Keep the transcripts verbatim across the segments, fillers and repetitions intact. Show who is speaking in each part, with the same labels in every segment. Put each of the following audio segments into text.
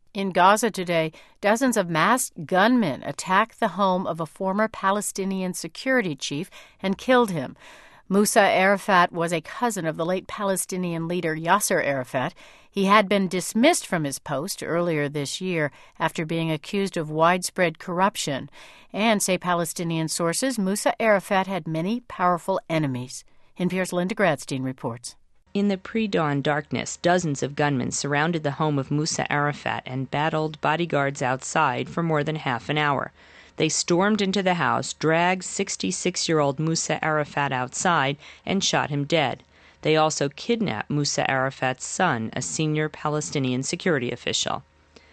Speaker 1: In Gaza today, dozens of masked gunmen attacked the home of a former Palestinian security chief and killed him. Musa Arafat was a cousin of the late Palestinian leader Yasser Arafat. He had been dismissed from his post earlier this year after being accused of widespread corruption. And, say Palestinian sources, Musa Arafat had many powerful enemies. N P R's Linda Gradstein reports.
Speaker 2: In the pre-dawn darkness, dozens of gunmen surrounded the home of Musa Arafat and battled bodyguards outside for more than half an hour. They stormed into the house, dragged sixty-six-year-old Musa Arafat outside, and shot him dead. They also kidnapped Musa Arafat's son, a senior Palestinian security official.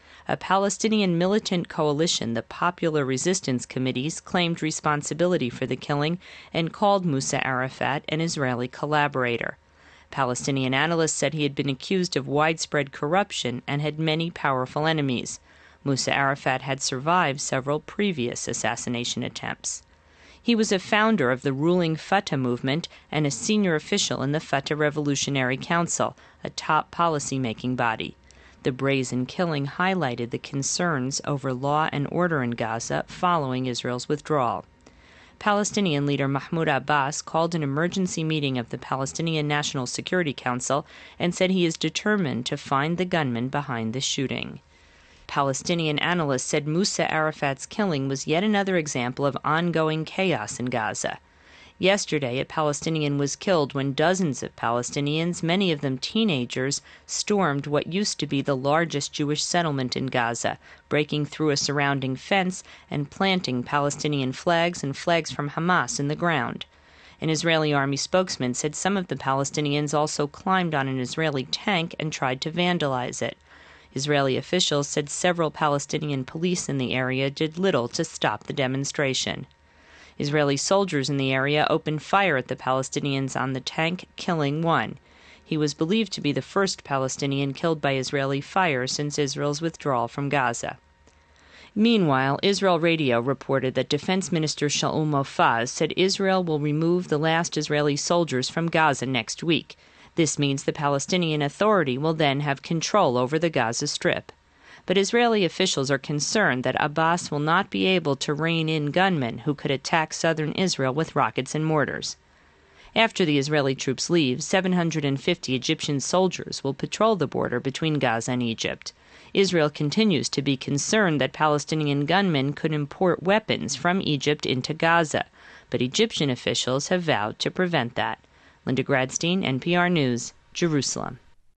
Speaker 2: A Palestinian militant coalition, the Popular Resistance Committees, claimed responsibility for the killing and called Musa Arafat an Israeli collaborator. Palestinian analysts said he had been accused of widespread corruption and had many powerful enemies. Musa Arafat had survived several previous assassination attempts. He was a founder of the ruling Fatah movement and a senior official in the Fatah Revolutionary Council, a top policy-making body. The brazen killing highlighted the concerns over law and order in Gaza following Israel's withdrawal. Palestinian leader Mahmoud Abbas called an emergency meeting of the Palestinian National Security Council and said he is determined to find the gunman behind the shooting. Palestinian analysts said Musa Arafat's killing was yet another example of ongoing chaos in Gaza. Yesterday, a Palestinian was killed when dozens of Palestinians, many of them teenagers, stormed what used to be the largest Jewish settlement in Gaza, breaking through a surrounding fence and planting Palestinian flags and flags from Hamas in the ground. An Israeli army spokesman said some of the Palestinians also climbed on an Israeli tank and tried to vandalize it. Israeli officials said several Palestinian police in the area did little to stop the demonstration. Israeli soldiers in the area opened fire at the Palestinians on the tank, killing one. He was believed to be the first Palestinian killed by Israeli fire since Israel's withdrawal from Gaza. Meanwhile, Israel Radio reported that Defense Minister Shaul Mofaz said Israel will remove the last Israeli soldiers from Gaza next week. This means the Palestinian Authority will then have control over the Gaza Strip. But Israeli officials are concerned that Abbas will not be able to rein in gunmen who could attack southern Israel with rockets and mortars. After the Israeli troops leave, seven hundred fifty Egyptian soldiers will patrol the border between Gaza and Egypt. Israel continues to be concerned that Palestinian gunmen could import weapons from Egypt into Gaza, but Egyptian officials have vowed to prevent that. Linda Gradstein, N P R News, Jerusalem.